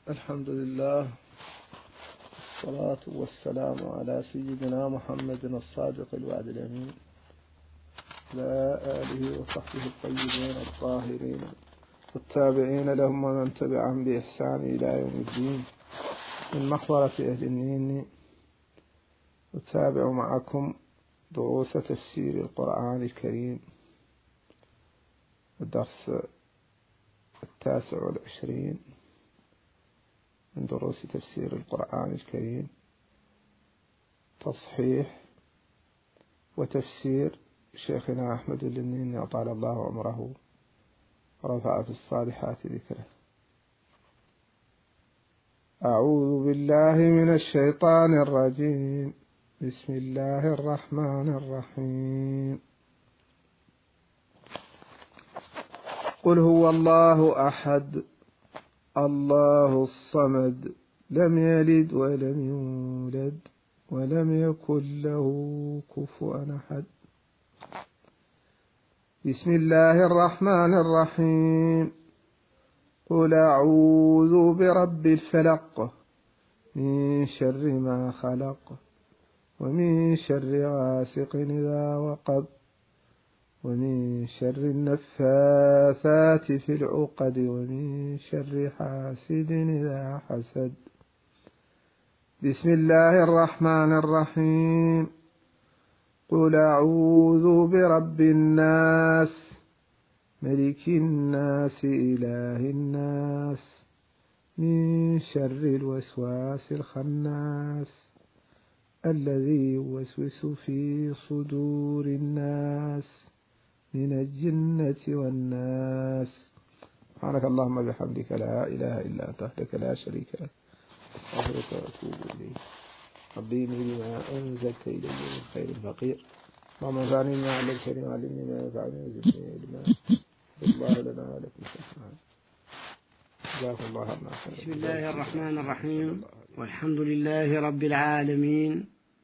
الحمد لله، والصلاة والسلام على سيدنا محمد الصادق الوعد الأمين، على آله وصحبه الطيبين الطاهرين والتابعين لهم ومن تبعهم بإحسان إلى يوم الدين. من محضرة أهل النين أتابع معكم دروس تفسير القرآن الكريم، الدرس 29 من دروس تفسير القرآن الكريم، تصحيح وتفسير شيخنا أحمد النيني أطال الله عمره ورفع في الصالحات ذكره. أعوذ بالله من الشيطان الرجيم. بسم الله الرحمن الرحيم. قل هو الله أحد الله الصمد لم يلد ولم يولد ولم يكن له كفوا أحد. بسم الله الرحمن الرحيم. قل أعوذ برب الفلق من شر ما خلق ومن شر غاسق إذا وقب ومن شر النفاثات في العقد ومن شر حاسد إذا حسد. بسم الله الرحمن الرحيم. قل أعوذ برب الناس ملك الناس إله الناس من شر الوسواس الخناس الذي يوسوس في صدور الناس من الجنة والناس. سبحانك اللهم بحمدك لا إله إلا أنت وحدك لا شريك لك أستغفرك وأتوب إليك. ربي بما أنزلت إلي من خير فقير، اللهم انفعني بما علمتني وعلمني ما ينفعني وزدني علما. الله لنا ولكم شكرا. جزاكم الله خيرا. بسم الله الرحمن الرحيم، والحمد لله رب العالمين،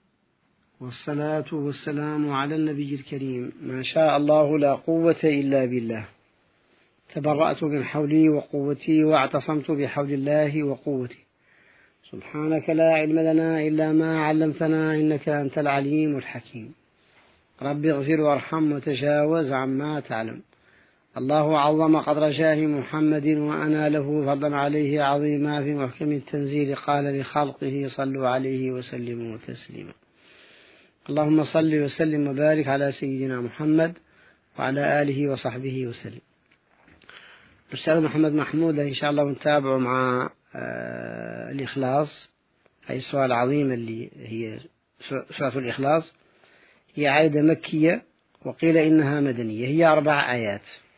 والصلاة والسلام على النبي الكريم. ما شاء الله لا قوة إلا بالله. تبرأت من حولي وقوتي واعتصمت بحول الله وقوتي. سبحانك لا علم لنا إلا ما علمتنا إنك أنت العليم الحكيم. رب اغفر وارحم وتجاوز عما تعلم. الله عظم قدر شاه محمد وأنا له فضلا عليه عظيما في محكم التنزيل قال لخلقه صلوا عليه وسلموا تسليما. اللهم صل وسلم وبارك على سيدنا محمد وعلى آله وصحبه وسلم. الأستاذ محمد محمود إن شاء الله نتابعه مع الإخلاص، هي السورة العظيمة اللي هي سورة الإخلاص. هي عايدة مكية وقيل إنها مدنية، هي 4 آيات.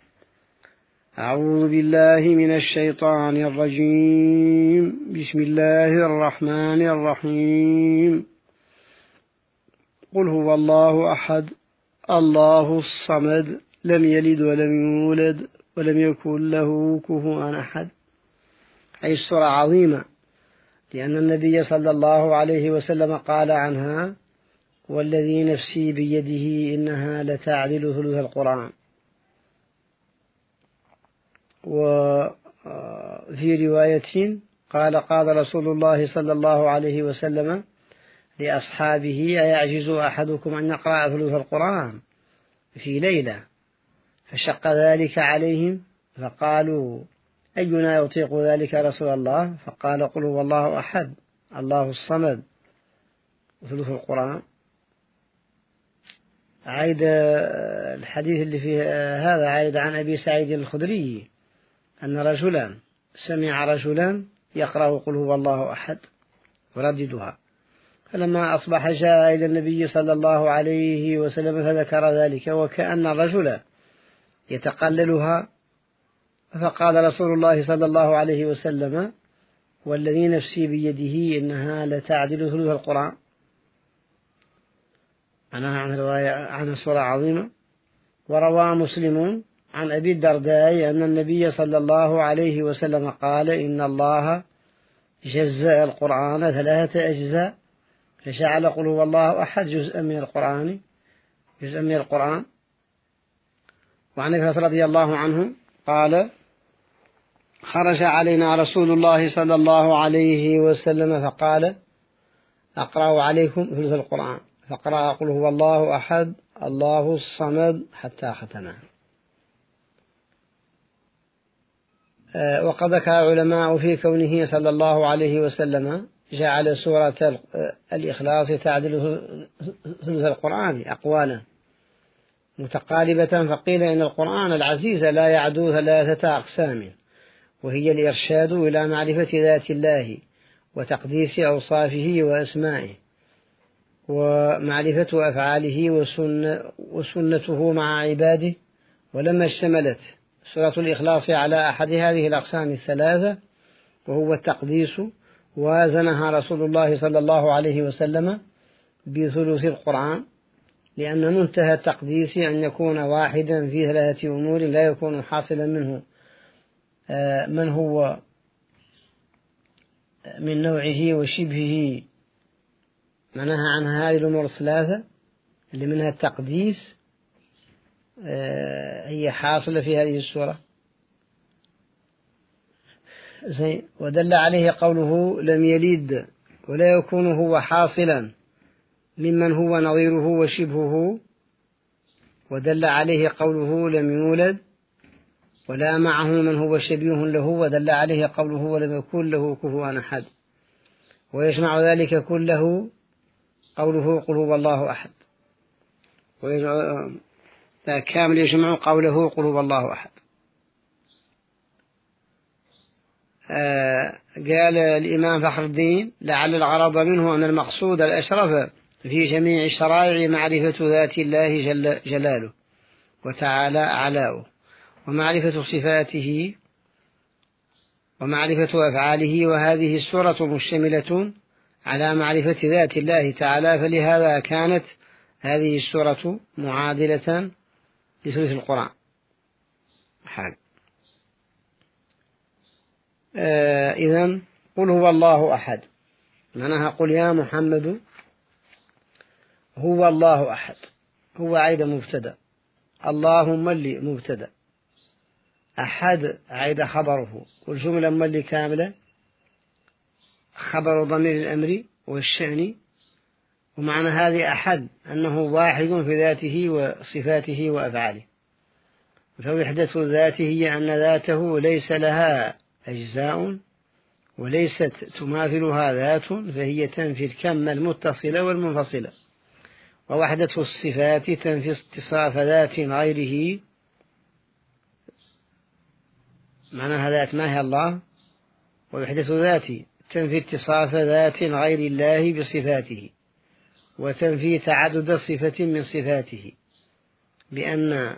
أعوذ بالله من الشيطان الرجيم. بسم الله الرحمن الرحيم. قل هو الله أحد الله الصمد لم يلد ولم يولد ولم يكن له كفوا أحد. هذه السورة عظيمة لأن النبي صلى الله عليه وسلم قال عنها: والذي نفسي بيده إنها لتعدل ثلث القرآن. وفي رواية قال رسول الله صلى الله عليه وسلم لأصحابه: أيعجز أحدكم أن يقرأ ثلث القرآن في ليلة؟ فشق ذلك عليهم فقالوا: أينا يطيق ذلك رسول الله؟ فقال: قل هو الله أحد الله الصمد ثلث القرآن. عيد الحديث اللي فيه هذا عيد عن أبي سعيد الخدري أن رجلا سمع رجلا يقرأ قل هو الله أحد ورددها، فلما أصبح جاء إلى النبي صلى الله عليه وسلم فذكر ذلك وكأن الرجل يتقللها، فقال رسول الله صلى الله عليه وسلم: والذي نفسي بيده إنها لتعدل ثلث القرآن. أنا عن رواية عن السورة عظيمة. وروى مسلم عن أبي الدرداء أن النبي صلى الله عليه وسلم قال: إن الله جزأ القرآن 3 أجزاء فجعل قل هو الله أحد جزءا من القرآن. وعن أنس رضي الله عنه قال: خرج علينا رسول الله صلى الله عليه وسلم فقال أقرأ عليكم ثلث القرآن، فقرأ قل هو الله أحد الله الصمد حتى ختمه. وقد ذكر العلماء في كونه صلى الله عليه وسلم جعل سورة الإخلاص تعدل ثلث القرآن أقوالا متقاربة، فقيل إن القرآن العزيز لا يعدو 3 أقسام، وهي الإرشاد إلى معرفة ذات الله وتقديس أوصافه وأسمائه ومعرفة أفعاله وسنته مع عباده. ولما اشتملت سورة الإخلاص على أحد هذه الأقسام 3 وهو التقديس، وازنها رسول الله صلى الله عليه وسلم بثلث القرآن، لأن منتهى التقديس أن يكون واحدا في 3 أمور لا يكون حاصلا منه من هو من نوعه وشبهه. معناها عن هذه الأمور 3 اللي منها التقديس هي حاصلة في هذه السورة. ودل عليه قوله لم يلد ولا يكون هو حاصلا ممن هو نظيره وشبهه، ودل عليه قوله لم يولد ولا معه من هو شبيه له، ودل عليه قوله ولم يكن له كفوا أحد. ويجمع ذلك كله قوله قل هو الله أحد، كامل يجمع قوله قل هو الله أحد. قال الإمام فخر الدين لعل الغرض منه أن المقصود الأشرف في جميع الشرائع معرفة ذات الله جل جلاله وتعالى أعلاؤه، ومعرفة صفاته ومعرفة أفعاله، وهذه السورة مشتملة على معرفة ذات الله تعالى، فلهذا كانت هذه السورة معادلة لثلث القرآن. إذن قل هو الله أحد معناها قل يا محمد هو الله أحد، هو عيد مبتدأ، اللهم اللي مبتدأ، أحد عيد خبره، والجملة ملي كاملة خبر ضمير الأمر والشأن. ومعنى هذه أحد أنه واحد في ذاته وصفاته وأفعاله، فوحدة الذات هي أن ذاته ليس لها أجزاء وليست تماثلها ذات، فهي تنفي الكم المتصلة والمنفصلة. ووحدة الصفات تنفي اتصاف ذات غيره، معناها ذات ما هي الله، ووحدة ذات تنفي اتصاف ذات غير الله بصفاته، وتنفي تعدد صفة من صفاته بأن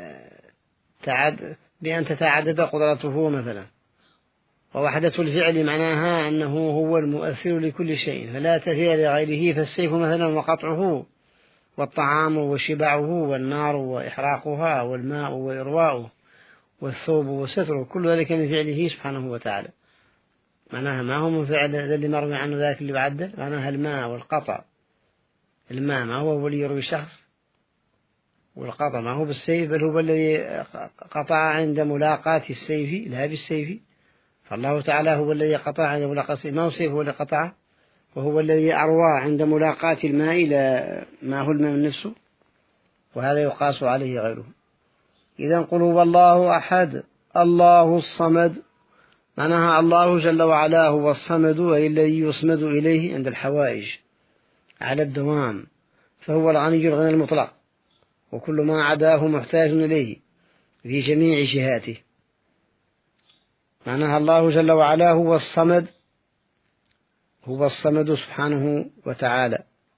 تتعدد قدرته مثلا. ووحدة الفعل معناها أنه هو المؤثر لكل شيء فلا تثير لغيره، فالسيف مثلا وقطعه، والطعام وشبعه، والنار وإحراقها، والماء وإرواؤه، والثوب وستره، كل ذلك من فعله سبحانه وتعالى. معناها ما هو من فعل اللي مرمي عنه ذاك اللي بعده، معناها الماء والقطع. الماء ما هو اللي يروي الشخص، والقطع ما هو بالسيف، بل هو الذي قطع عند ملاقاة السيف لا بالسيف. فالله تعالى هو الذي قطع عند ملاقاة السيف، ما هو السيف هو اللي قطع، وهو الذي أروى عند ملاقاة الماء إلى ما هو الماء من نفسه، وهذا يقاس عليه غيره. إذا قل هو الله أحد الله الصمد، معناها الله جل وعلا هو الصمد، أي الذي يصمد إليه عند الحوائج على الدوام، فهو الغني الغنى المطلق، وكل ما عداه محتاج إليه في جميع جهاته. معناها الله جل وعلا هو الصمد، هو الصمد سبحانه وتعالى.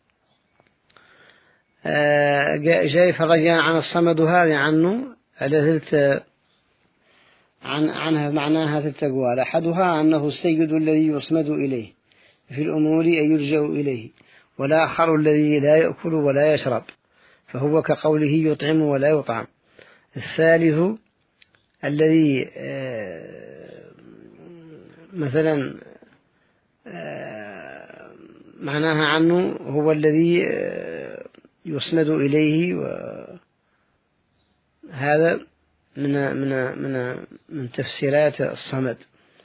جاي فرجع عن الصمد هذا عنه عنها معناها في التقوى. أحدها أنه السيد الذي يصمد إليه في الأمور أن يلجأ إليه، والآخر الذي لا يأكل ولا يشرب فهو كقوله يطعم ولا يطعم. الثالث الذي مثلا معناها عنه هو الذي يصمد إليه، وهذا من تفسيرات الصمد.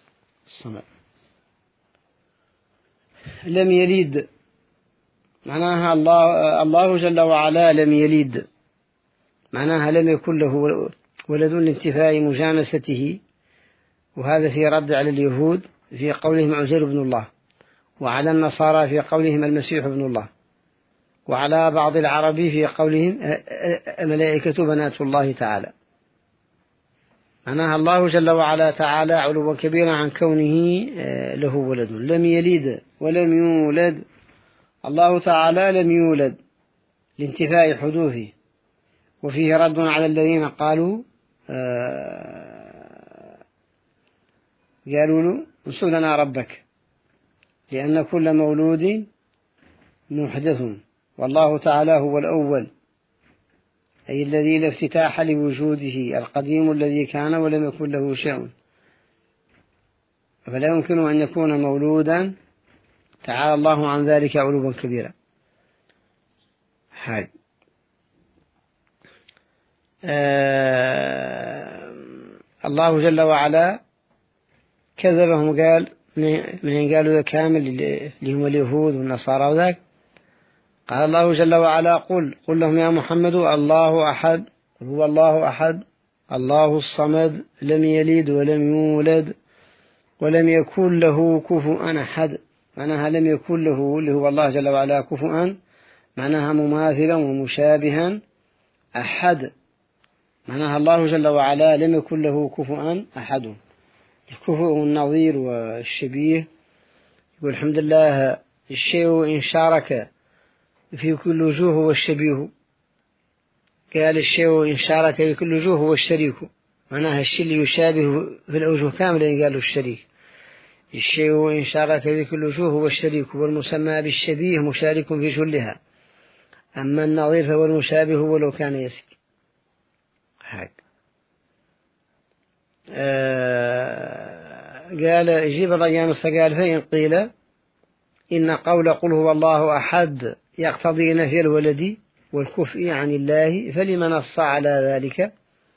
لم يلد معناها الله جل وعلا لم يلد، معناها لم يكن له ولد لانتفاء مجانسته، وهذا في رد على اليهود في قولهم عزير بن الله، وعلى النصارى في قولهم المسيح ابن الله، وعلى بعض العرب في قولهم الملائكة بنات الله تعالى. معناها الله جل وعلا تعالى علوا كبيرا عن كونه له ولد. لم يلد ولم يولد، الله تعالى لم يولد لانتفاء حدوثه، وفيه رد على الذين قالوا له انصر لنا ربك، لأن كل مولود محدث، والله تعالى هو الأول، أي الذي لا افتتاح لوجوده، القديم الذي كان ولم يكن له شيء، فلا يمكن أن يكون مولودا، تعالى الله عن ذلك علوا كبيرا. الله جل وعلا كذبهم، قال من قالوا كامل اللي هم اليهود والنصارى وذاك، قال الله جل وعلا قل لهم يا محمد الله أحد، هو الله أحد الله الصمد، لم يلد ولم يولد ولم يكن له كفوا أحد. معناها لم يكن له اللي هو الله جل وعلا كفوا، معناها مماثلا ومشابها أحد، معناها الله جل وعلا لم يكن له كفوا أحد. الكفؤ النظير والشبيه، يقول الحمد لله الشيء إن شارك في كل وجوه والشبيه، قال الشيء إن شارك في كل وجوه هو الشريك، معناها الشيء اللي يشابه في الأوجه كاملة قالوا الشريك. الشيء إن شارك في كل وجوه هو الشريك، والمسمى بالشبيه مشارك في جلها، أما النظير فهو المشابه ولو كان يسك. قال يجيب الرجال قال فإن قيل إن قول قل هو الله أحد يقتضي نفي الولد والكفء عن الله، فلما نص على ذلك؟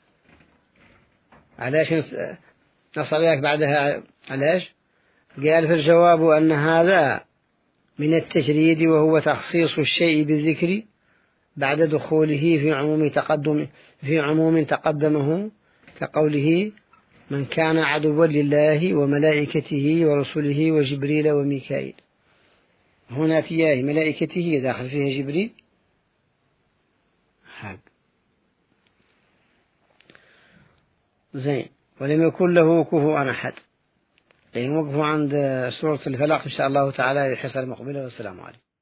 علاش نص عليك بعدها؟ علاش؟ قال فالجواب أن هذا من التجريد، وهو تخصيص الشيء بالذكر بعد دخوله في عموم تقدمه، كقوله من كان عدوا لله وملائكته ورسله وجبريل وميكائيل. هنا فيها ملائكته داخل فيها جبريل. زين. ولم يكن له كفوا أحد. نوقف عند سورة الفلق إن شاء الله تعالى في الحصة المقبلة، والسلام عليكم.